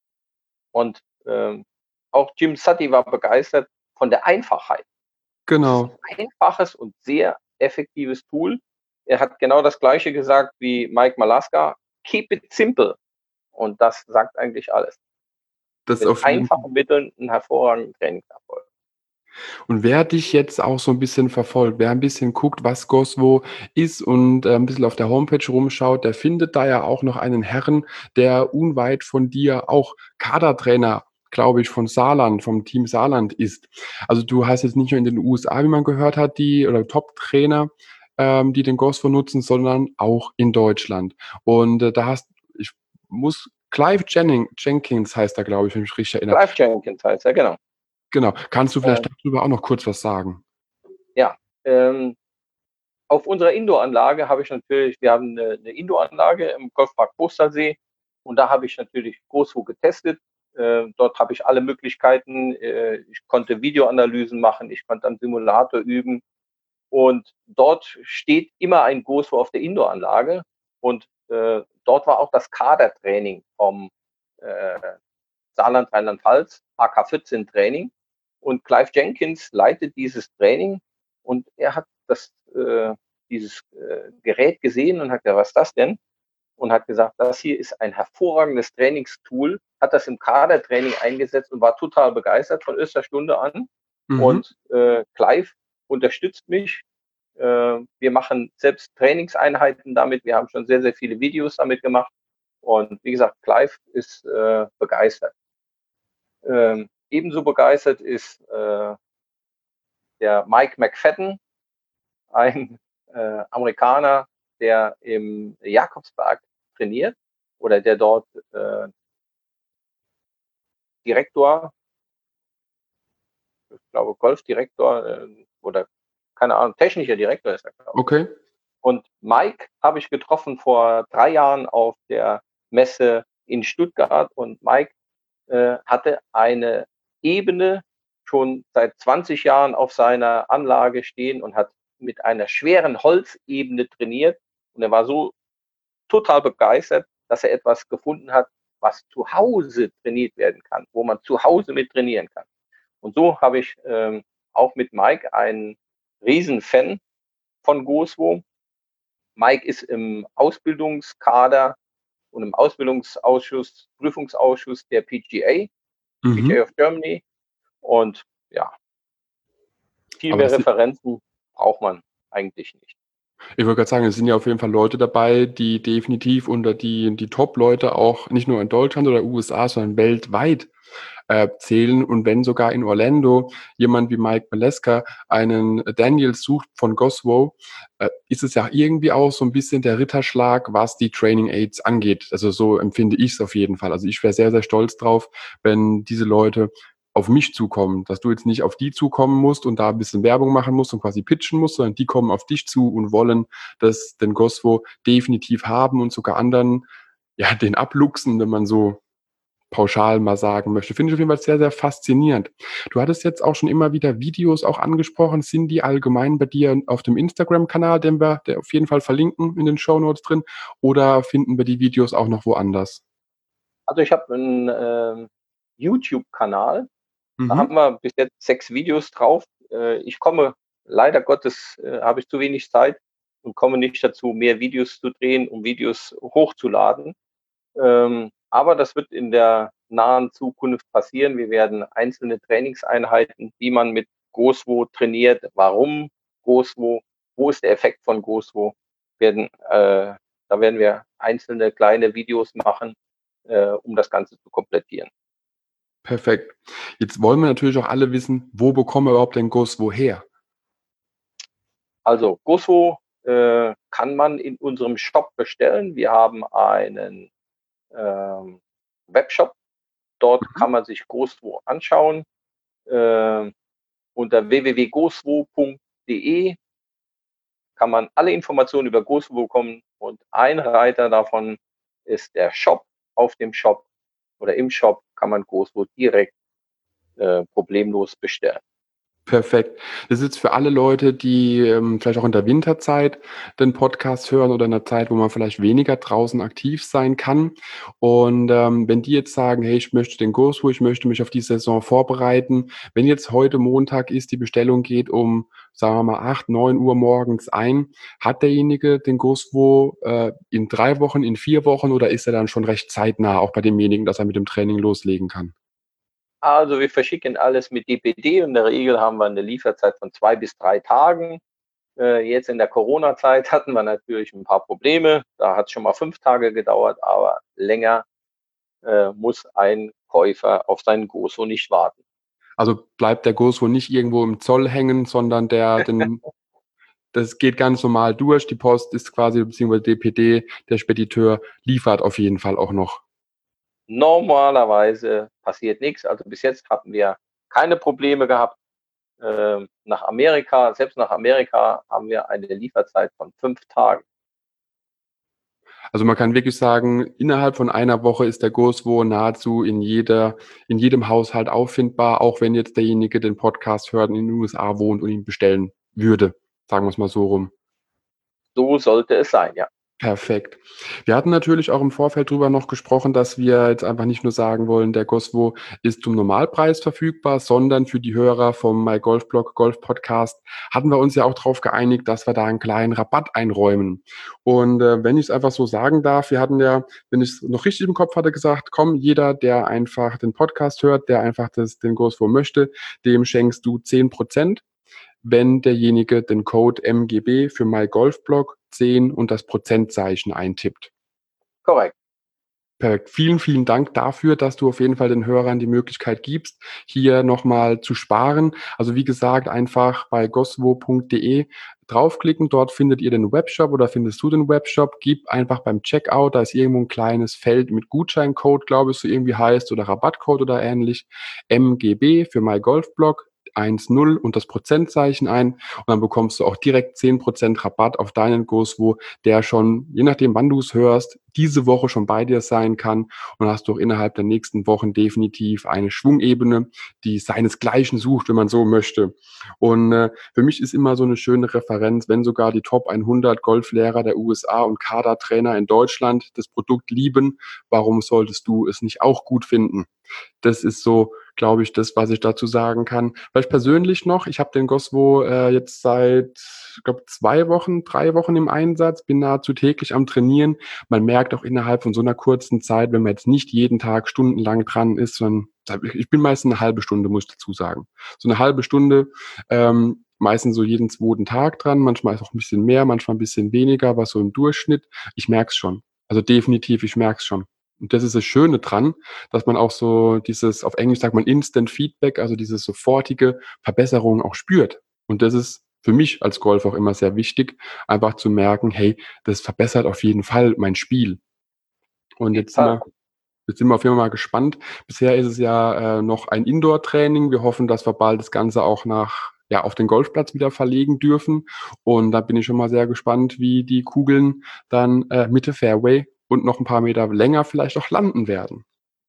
Und äh, auch Jim Sutty war begeistert von der Einfachheit. Genau. Ein einfaches und sehr effektives Tool. Er hat genau das Gleiche gesagt wie Mike Malaska. Keep it simple. Und das sagt eigentlich alles. Das Mit auf jeden einfachen Mitteln einen hervorragenden Trainingserfolg. Und wer dich jetzt auch so ein bisschen verfolgt, wer ein bisschen guckt, was Goswo ist und, äh, 'n bisschen auf der Homepage rumschaut, der findet da ja auch noch einen Herrn, der unweit von dir auch Kadertrainer, glaube ich, von Saarland vom Team Saarland ist. Also, du hast jetzt nicht nur in den U S A, wie man gehört hat, die oder Top-Trainer, ähm, die den Goswo nutzen, sondern auch in Deutschland. Und, äh, da hast ich muss Clive Jenning Jenkins heißt er, glaube ich, wenn ich mich richtig erinnere. Clive Jenkins heißt er, genau. Genau. Kannst du vielleicht Ähm, darüber auch noch kurz was sagen? ja, ähm, auf unserer Indoor-Anlage habe ich natürlich, wir haben eine, eine Indoor-Anlage im Golfpark Postersee und da habe ich natürlich Goswo getestet. Äh, dort habe ich alle Möglichkeiten. Äh, ich konnte Videoanalysen machen, ich konnte am Simulator üben und dort steht immer ein Goswo auf der Indoor-Anlage und äh, dort war auch das Kadertraining vom äh, Saarland, Rheinland-Pfalz, A K vierzehn Training. Und Clive Jenkins leitet dieses Training und er hat das, äh, dieses äh, Gerät gesehen und hat gesagt, was ist das denn? Und hat gesagt, das hier ist ein hervorragendes Trainingstool, hat das im Kadertraining eingesetzt und war total begeistert von erster Stunde an. Mhm. Und äh, Clive unterstützt mich. Äh, wir machen selbst Trainingseinheiten damit. Wir haben schon sehr, sehr viele Videos damit gemacht. Und wie gesagt, Clive ist äh, begeistert. Ähm, ebenso begeistert ist äh, der Mike McFadden, ein äh, Amerikaner, der im Jakobsberg trainiert oder der dort äh, Direktor, ich glaube Golfdirektor äh, oder keine Ahnung, technischer Direktor ist er, glaube ich. Okay. Und Mike habe ich getroffen vor drei Jahren auf der Messe in Stuttgart und Mike äh, hatte eine Ebene schon seit zwanzig Jahren auf seiner Anlage stehen und hat mit einer schweren Holzebene trainiert. Und er war so total begeistert, dass er etwas gefunden hat, was zu Hause trainiert werden kann, wo man zu Hause mit trainieren kann. Und so habe ich ähm, auch mit Mike einen Riesenfan von Goswo. Mike ist im Ausbildungskader und im Ausbildungsausschuss, Prüfungsausschuss der P G A, P G A Mhm. of Germany. Und ja, viel Aber mehr das si Referenzen braucht man eigentlich nicht. ich wollte grad sagen, es sind ja auf jeden Fall Leute dabei, die definitiv unter die die Top-Leute auch nicht nur in Deutschland oder U S A, sondern weltweit, äh, zählen. Und wenn sogar in Orlando jemand wie Mike Maleska einen Daniel sucht von Goswo, äh, ist es ja irgendwie auch so ein bisschen der Ritterschlag, was die Training Aids angeht. Also, so empfinde ich's auf jeden Fall. Also, ich wäre sehr, sehr stolz drauf, wenn diese Leute auf mich zukommen, dass du jetzt nicht auf die zukommen musst und da ein bisschen Werbung machen musst und quasi pitchen musst, sondern die kommen auf dich zu und wollen das den Goswo definitiv haben und sogar anderen, ja, den abluchsen, wenn man so pauschal mal sagen möchte. Finde ich auf jeden Fall sehr, sehr faszinierend. Du hattest jetzt auch schon immer wieder Videos auch angesprochen. Sind die allgemein bei dir auf dem Instagram-Kanal, den wir der auf jeden Fall verlinken in den Shownotes drin, oder finden wir die Videos auch noch woanders? Also ich habe einen ähm, YouTube-Kanal, Da Mhm. haben wir bis jetzt sechs Videos drauf. Äh, ich komme leider Gottes äh, habe ich zu wenig Zeit und komme nicht dazu, mehr Videos zu drehen, um Videos hochzuladen. Ähm, aber das wird in der nahen Zukunft passieren. Wir werden einzelne Trainingseinheiten, wie man mit GoSwo trainiert, warum GoSwo, wo ist der Effekt von GoSwo, werden, äh, da werden wir einzelne kleine Videos machen, äh, um das Ganze zu komplettieren. Perfekt. Jetzt wollen wir natürlich auch alle wissen, wo bekommen wir überhaupt den Guss woher? Also GoSwo äh, kann man in unserem Shop bestellen. Wir haben einen ähm, Webshop. Dort Mhm. kann man sich GoSwo anschauen. Äh, unter w w w punkt goswo punkt de kann man alle Informationen über GoSwo bekommen und ein Reiter davon ist der Shop. Auf dem Shop oder im Shop kann man GoSwo direkt äh, problemlos bestellen. Perfekt. Das ist jetzt für alle Leute, die, ähm, vielleicht auch in der Winterzeit den Podcast hören oder in 'ner Zeit, wo man vielleicht weniger draußen aktiv sein kann. Und, ähm, wenn die jetzt sagen: „Hey, ich möchte den Kurs, ich möchte mich auf die Saison vorbereiten.“ Wenn jetzt heute Montag ist, die Bestellung geht um, sagen wir mal, acht, neun Uhr morgens ein, hat derjenige den Kurs wo, äh, in drei Wochen, in vier Wochen oder ist er dann schon recht zeitnah auch bei demjenigen, dass er mit dem Training loslegen kann? Also wir verschicken alles mit D P D und in der Regel haben wir eine Lieferzeit von zwei bis drei Tagen. Äh, jetzt in der Corona-Zeit hatten wir natürlich ein paar Probleme. Da hat es schon mal fünf Tage gedauert, aber länger äh, muss ein Käufer auf seinen Goso nicht warten. Also bleibt der Kurs wohl nicht irgendwo im Zoll hängen, sondern der den das geht ganz normal durch. Die Post ist quasi beziehungsweise D P D, der Spediteur liefert auf jeden Fall auch noch. Normalerweise passiert nichts. Also bis jetzt hatten wir keine Probleme gehabt. Ähm, nach Amerika, selbst nach Amerika haben wir eine Lieferzeit von fünf Tagen. Also, man kann wirklich sagen, innerhalb von einer Woche ist der Gurswo nahezu in jeder in jedem Haushalt auffindbar, auch wenn jetzt derjenige den Podcast hört und in den U S A wohnt und ihn bestellen würde. Sagen wir's mal so rum. So sollte es sein, ja. Perfekt. Wir hatten natürlich auch im Vorfeld drüber noch gesprochen, dass wir jetzt einfach nicht nur sagen wollen, der Goswo ist zum Normalpreis verfügbar, sondern für die Hörer vom MyGolfBlog Golf Podcast hatten wir uns ja auch darauf geeinigt, dass wir da einen kleinen Rabatt einräumen. Und äh, wenn ich es einfach so sagen darf, wir hatten ja, wenn ich es noch richtig im Kopf hatte, gesagt, komm, jeder, der einfach den Podcast hört, der einfach das, den Goswo möchte, dem schenkst du zehn Prozent, wenn derjenige den Code M G B für MyGolfBlog zehn und das Prozentzeichen eintippt. Korrekt. Perfekt. Vielen, vielen Dank dafür, dass du auf jeden Fall den Hörern die Möglichkeit gibst, hier nochmal zu sparen. Also wie gesagt, einfach bei goswo punkt de draufklicken. Dort findet ihr den Webshop oder findest du den Webshop. Gib einfach beim Checkout, da ist irgendwo ein kleines Feld mit Gutscheincode, glaube ich, so irgendwie heißt, oder Rabattcode oder ähnlich. M G B für MyGolfBlog eins null und das Prozentzeichen ein. Und dann bekommst du auch direkt zehn Prozent Rabatt auf deinen Goswo, der schon, je nachdem wann du es hörst, diese Woche schon bei dir sein kann und hast du auch innerhalb der nächsten Wochen definitiv eine Schwungebene, die seinesgleichen sucht, wenn man so möchte. Und äh, für mich ist immer so eine schöne Referenz, wenn sogar die Top hundert Golflehrer der U S A und Kadertrainer in Deutschland das Produkt lieben, warum solltest du es nicht auch gut finden? Das ist so, glaube ich, das, was ich dazu sagen kann. Vielleicht persönlich noch, ich habe den Goswo äh, jetzt seit, ich glaube, zwei Wochen, drei Wochen im Einsatz, bin nahezu täglich am Trainieren. Man merkt auch innerhalb von so einer kurzen Zeit, wenn man jetzt nicht jeden Tag stundenlang dran ist, sondern ich bin meistens eine halbe Stunde, muss ich dazu sagen. So eine halbe Stunde, ähm, meistens so jeden zweiten Tag dran, manchmal ist auch ein bisschen mehr, manchmal ein bisschen weniger, aber so im Durchschnitt. Ich merke es schon. Also definitiv, ich merke es schon. Und das ist das Schöne dran, dass man auch so dieses, auf Englisch sagt man Instant Feedback, also diese sofortige Verbesserung auch spürt. Und das ist für mich als Golfer auch immer sehr wichtig, einfach zu merken, hey, das verbessert auf jeden Fall mein Spiel. Auf Und jeden jetzt sind Fall. wir Jetzt sind wir auf jeden Fall mal gespannt. Bisher ist es ja äh, noch ein Indoor-Training. Wir hoffen, dass wir bald das Ganze auch nach, ja, auf den Golfplatz wieder verlegen dürfen. Und da bin ich schon mal sehr gespannt, wie die Kugeln dann äh, Mitte Fairway und noch ein paar Meter länger vielleicht auch landen werden.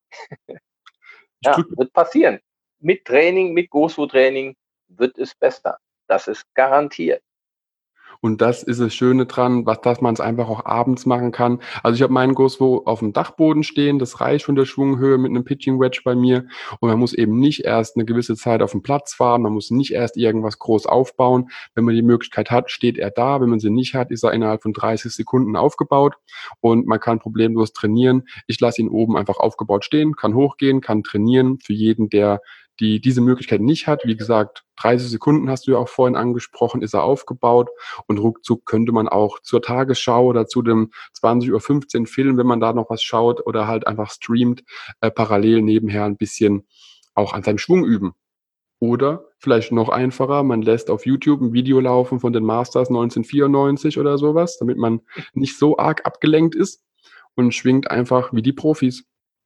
Ich Ja, drücke wird passieren. Mit Training, mit GoSwo-Training wird es besser. Das ist garantiert. Und das ist das Schöne dran, was, dass man es einfach auch abends machen kann. Also ich habe meinen Goswo auf dem Dachboden stehen, das reicht von der Schwunghöhe mit einem Pitching Wedge bei mir. Und man muss eben nicht erst eine gewisse Zeit auf dem Platz fahren, man muss nicht erst irgendwas groß aufbauen. Wenn man die Möglichkeit hat, steht er da. Wenn man sie nicht hat, ist er innerhalb von dreißig Sekunden aufgebaut und man kann problemlos trainieren. Ich lasse ihn oben einfach aufgebaut stehen, kann hochgehen, kann trainieren. Für jeden, der die diese Möglichkeit nicht hat, wie gesagt, dreißig Sekunden hast du ja auch vorhin angesprochen, ist er aufgebaut und ruckzuck könnte man auch zur Tagesschau oder zu dem zwanzig Uhr fünfzehn Film, wenn man da noch was schaut oder halt einfach streamt, äh, parallel nebenher ein bisschen auch an seinem Schwung üben. Oder vielleicht noch einfacher, man lässt auf YouTube ein Video laufen von den Masters neunzehnhundertvierundneunzig oder sowas, damit man nicht so arg abgelenkt ist und schwingt einfach wie die Profis.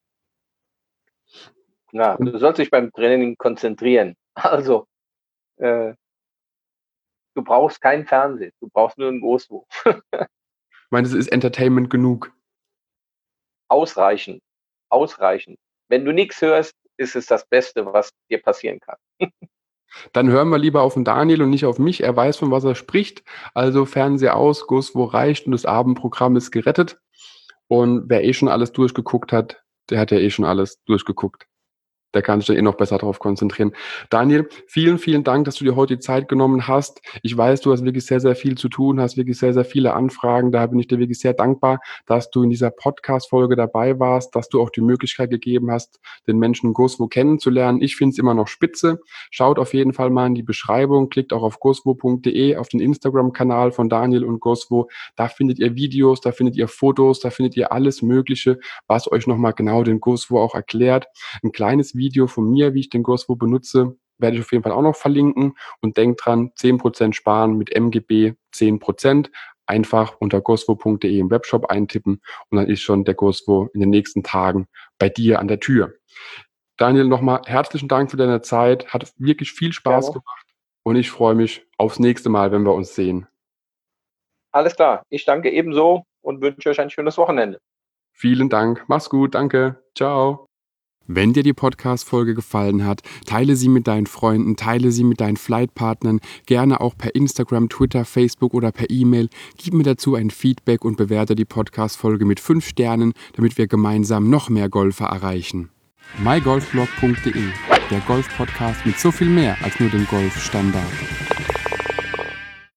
Na, du sollst dich beim Training konzentrieren. Also, äh, du brauchst kein Fernsehen, du brauchst nur ein Goswo. Ich meine, das ist Entertainment genug. Ausreichend, ausreichend. Wenn du nichts hörst, ist es das Beste, was dir passieren kann. Dann hören wir lieber auf den Daniel und nicht auf mich. Er weiß, von was er spricht. Also Fernseher aus, Goswo reicht und das Abendprogramm ist gerettet. Und wer eh schon alles durchgeguckt hat, der hat ja eh schon alles durchgeguckt. Der kann sich dann eh noch besser darauf konzentrieren. Daniel, vielen, vielen Dank, dass du dir heute die Zeit genommen hast. Ich weiß, du hast wirklich sehr, sehr viel zu tun, hast wirklich sehr, sehr viele Anfragen. Da bin ich dir wirklich sehr dankbar, dass du in dieser Podcast-Folge dabei warst, dass du auch die Möglichkeit gegeben hast, den Menschen Goswo kennenzulernen. Ich finde es immer noch spitze. Schaut auf jeden Fall mal in die Beschreibung, klickt auch auf goswo punkt de, auf den Instagram-Kanal von Daniel und Goswo. Da findet ihr Videos, da findet ihr Fotos, da findet ihr alles Mögliche, was euch nochmal genau den Goswo auch erklärt. Ein kleines Video von mir, wie ich den Goswo benutze, werde ich auf jeden Fall auch noch verlinken. Und denkt dran, zehn Prozent sparen mit M G B zehn Prozent. Einfach unter goswo punkt de im Webshop eintippen und dann ist schon der Goswo in den nächsten Tagen bei dir an der Tür. Daniel, nochmal herzlichen Dank für deine Zeit. Hat wirklich viel Spaß Gerne. gemacht und ich freue mich aufs nächste Mal, wenn wir uns sehen. Alles klar, ich danke ebenso und wünsche euch ein schönes Wochenende. Vielen Dank. Mach's gut. Danke. Ciao. Wenn dir die Podcast-Folge gefallen hat, teile sie mit deinen Freunden, teile sie mit deinen Flightpartnern, gerne auch per Instagram, Twitter, Facebook oder per E-Mail. Gib mir dazu ein Feedback und bewerte die Podcast-Folge mit fünf Sternen, damit wir gemeinsam noch mehr Golfer erreichen. my golf blog punkt de, der Golf-Podcast mit so viel mehr als nur dem Golfstandard.